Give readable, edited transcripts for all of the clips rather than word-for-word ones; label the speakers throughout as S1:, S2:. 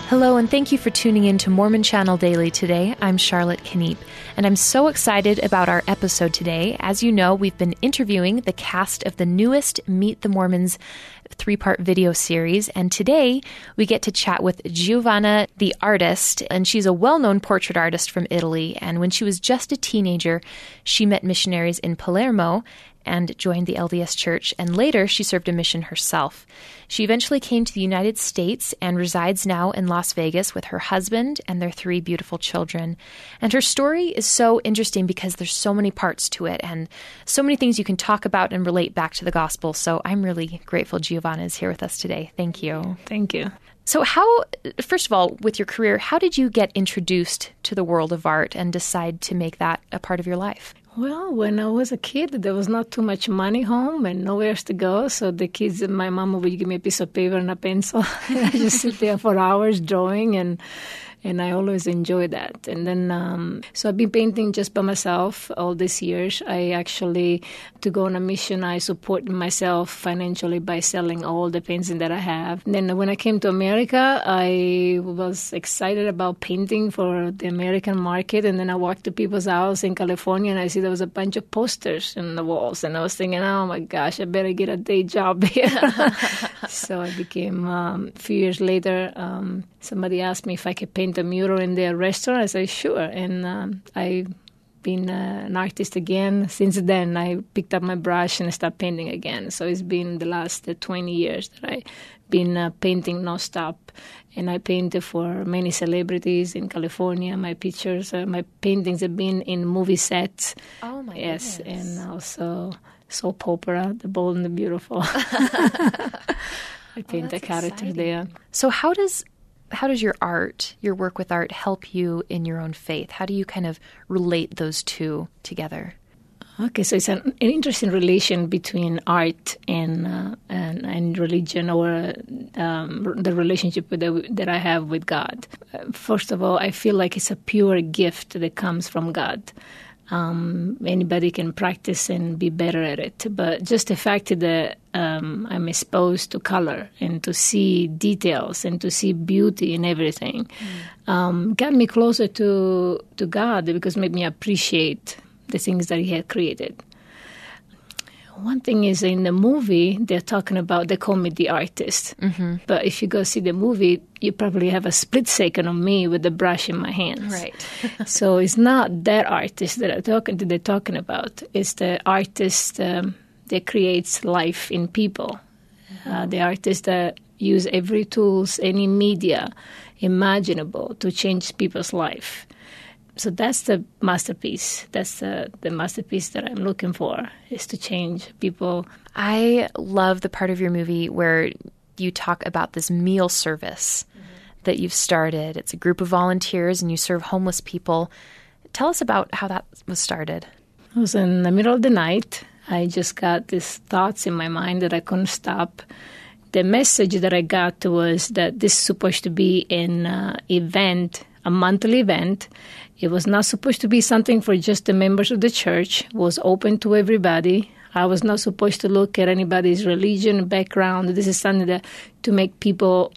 S1: Hello, and thank you for tuning in to Mormon Channel Daily today. I'm Charlotte Kniep, and I'm so excited about our episode today. As you know, we've been interviewing the cast of the newest Meet the Mormons 3-part video series, and today we get to chat with Giovanna, the artist, and she's a well-known portrait artist from Italy, and when she was just a teenager, she met missionaries in Palermo and joined the LDS Church, and later she served a mission herself. She eventually came to the United States and resides now in Las Vegas with her husband and their 3 beautiful children. And her story is so interesting because there's so many parts to it and so many things you can talk about and relate back to the gospel. So I'm really grateful Giovanna is here with us today. Thank you.
S2: Thank you.
S1: So first of all, with your career, how did you get introduced to the world of art and decide to make that a part of your life?
S2: Well, when I was a kid, there was not too much money home and nowhere to go. So the kids, my mom would give me a piece of paper and a pencil. And I just sit there for hours drawing, and I always enjoyed that. And then, so I've been painting just by myself all these years. I actually, to go on a mission, I support myself financially by selling all the paintings that I have. And then when I came to America, I was excited about painting for the American market. And then I walked to people's house in California, and I see there was a bunch of posters in the walls. And I was thinking, oh my gosh, I better get a day job here. So I became, a few years later, somebody asked me if I could paint a mural in their restaurant. I said, sure. And I've been an artist again. Since then, I picked up my brush and I started painting again. So it's been the last 20 years that I've been painting nonstop. And I painted for many celebrities in California. My pictures, my paintings have been in movie sets.
S1: Oh, my
S2: goodness.
S1: Yes,
S2: and also soap opera, The Bold and the Beautiful. I paint a character there.
S1: So how does your art, your work with art, help you in your own faith? How do you kind of relate those two together?
S2: Okay, so it's an interesting relation between art and religion, or the relationship that I have with God. First of all, I feel like it's a pure gift that comes from God. Anybody can practice and be better at it. But just the fact that I'm exposed to color and to see details and to see beauty in everything got me closer to God, because it made me appreciate the things that He had created. One thing is, in the movie, they call me the artist. Mm-hmm. But if you go see the movie, you probably have a split second of me with the brush in my hands.
S1: Right.
S2: So it's not that artist that they're talking about. It's the artist that creates life in people. The artist that use every tools, any media imaginable to change people's life. So that's the masterpiece. That's the masterpiece that I'm looking for, is to change people.
S1: I love the part of your movie where you talk about this meal service that you've started. It's a group of volunteers, and you serve homeless people. Tell us about how that was started.
S2: It was in the middle of the night. I just got these thoughts in my mind that I couldn't stop. The message that I got was that this is supposed to be an event, a monthly event. It was not supposed to be something for just the members of the church. It was open to everybody. I was not supposed to look at anybody's religion, background. This is something to make people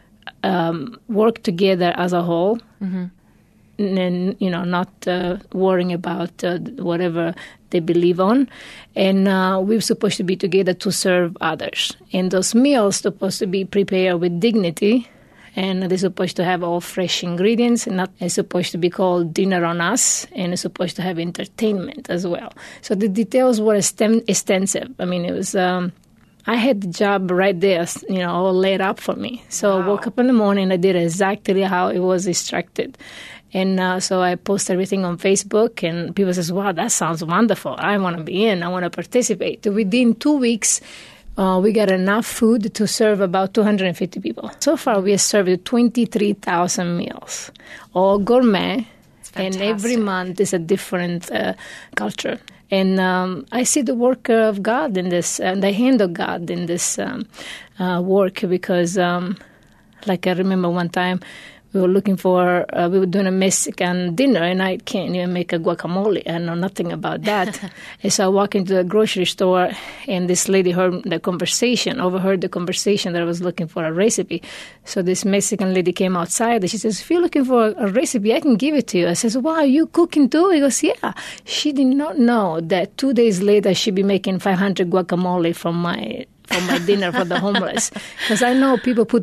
S2: work together as a whole. Mm-hmm. And, not worrying about whatever they believe on. And we were supposed to be together to serve others. And those meals supposed to be prepared with dignity. And they're supposed to have all fresh ingredients, and it's supposed to be called Dinner on Us, and it's supposed to have entertainment as well. So the details were extensive. I mean, it was, I had the job right there, all laid up for me. So I woke up in the morning, I did exactly how it was instructed. And so I post everything on Facebook, and people says, wow, that sounds wonderful. I want to be in. I want to participate. Within 2 weeks, we got enough food to serve about 250 people. So far, we have served 23,000 meals, all gourmet. And every month is a different culture. And I see the work of God in this, and the hand of God in this work, because, like I remember one time, we were we were doing a Mexican dinner, and I can't even make a guacamole. I know nothing about that. And so I walk into the grocery store, and this lady overheard the conversation that I was looking for a recipe. So this Mexican lady came outside, and she says, if you're looking for a recipe, I can give it to you. I says, wow, you cooking too? He goes, yeah. She did not know that 2 days later she'd be making 500 guacamole for my dinner for the homeless. Because I know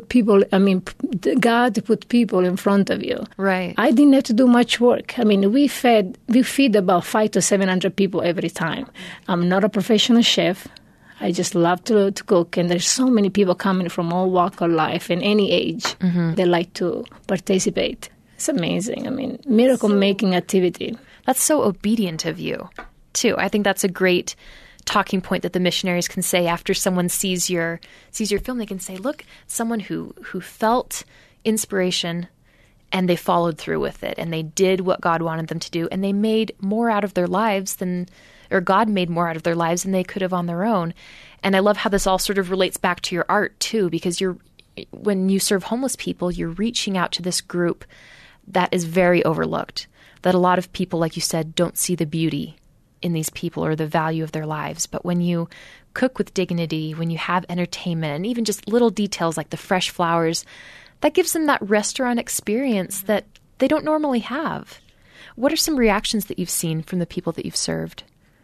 S2: God put people in front of you.
S1: Right.
S2: I didn't have to do much work. I mean, we feed about 500 to 700 people every time. I'm not a professional chef. I just love to cook, and there's so many people coming from all walk of life and any age. Mm-hmm. They like to participate. It's amazing. I mean, miracle-making activity.
S1: That's so obedient of you, too. I think that's a great talking point that the missionaries can say after someone sees your film. They can say, look, someone who felt inspiration and they followed through with it, and they did what God wanted them to do, and they made more out of their lives God made more out of their lives than they could have on their own. And I love how this all sort of relates back to your art too, because when you serve homeless people, you're reaching out to this group that is very overlooked, that a lot of people, like you said, don't see the beauty in these people or the value of their lives. But when you cook with dignity, when you have entertainment, and even just little details like the fresh flowers, that gives them that restaurant experience that they don't normally have. What are some reactions that you've seen from the people that you've served?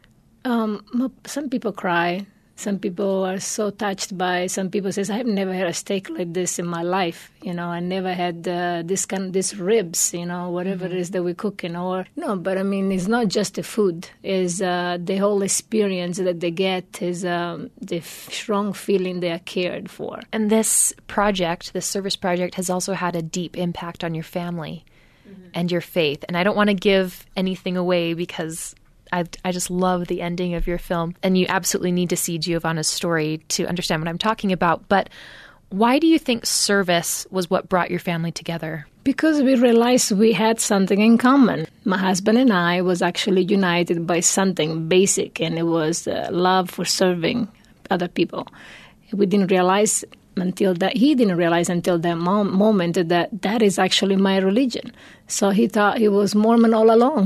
S2: Some people cry. Some people are so touched by. Some people says, "I've never had a steak like this in my life. I never had these ribs. Whatever it is that we're cooking." But I mean, it's not just the food. It's the whole experience that they get. Is the strong feeling they are cared for. And
S1: this service project, has also had a deep impact on your family and your faith. And I don't want to give anything away because I just love the ending of your film, and you absolutely need to see Giovanna's story to understand what I'm talking about. But why do you think service was what brought your family together?
S2: Because we realized we had something in common. My husband and I was actually united by something basic, and it was love for serving other people. We didn't realize he didn't realize until that moment that is actually my religion. So he thought he was Mormon all along.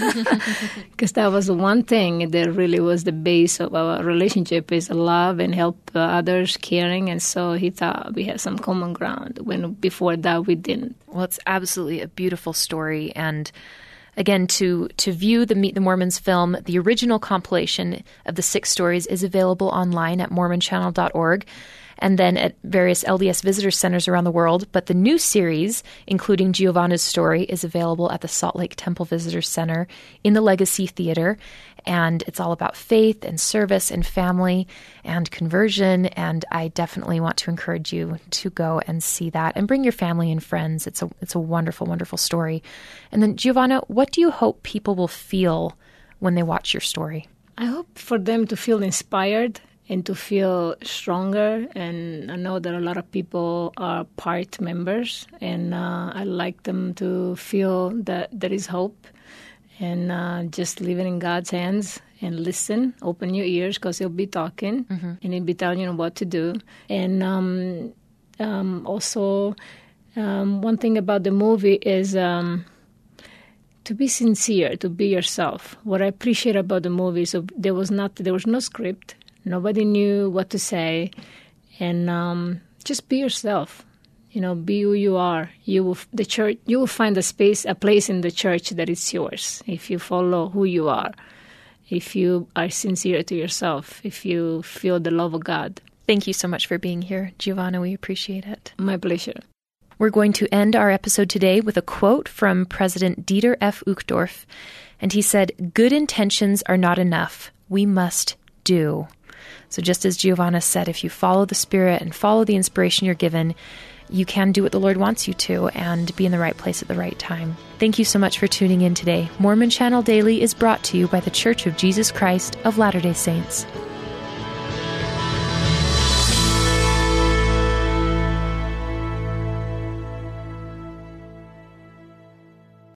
S2: Because that was the one thing that really was the base of our relationship, is love and help others, caring. And so he thought we had some common ground, when before that we didn't.
S1: Well, it's absolutely a beautiful story. And again, to view the Meet the Mormons film, the original compilation of the 6 stories is available online at mormonchannel.org. and then at various LDS visitor centers around the world. But the new series, including Giovanna's story, is available at the Salt Lake Temple Visitor Center in the Legacy Theater. And it's all about faith and service and family and conversion. And I definitely want to encourage you to go and see that and bring your family and friends. It's a wonderful, wonderful story. And then, Giovanna, what do you hope people will feel when they watch your story?
S2: I hope for them to feel inspired and to feel stronger. And I know that a lot of people are part members, and I like them to feel that there is hope, and just leave it in God's hands and listen. Open your ears, because He'll be talking, and He'll be telling you what to do. And also, one thing about the movie is to be sincere, to be yourself. What I appreciate about the movie is there was no script. Nobody knew what to say, and just be yourself. Be who you are. You will find a place in the church that is yours if you follow who you are, if you are sincere to yourself, if you feel the love of God.
S1: Thank you so much for being here, Giovanna. We appreciate it.
S2: My pleasure.
S1: We're going to end our episode today with a quote from President Dieter F. Uchtdorf, and he said, "Good intentions are not enough. We must do." So just as Giovanna said, if you follow the Spirit and follow the inspiration you're given, you can do what the Lord wants you to and be in the right place at the right time. Thank you so much for tuning in today. Mormon Channel Daily is brought to you by the Church of Jesus Christ of Latter-day Saints.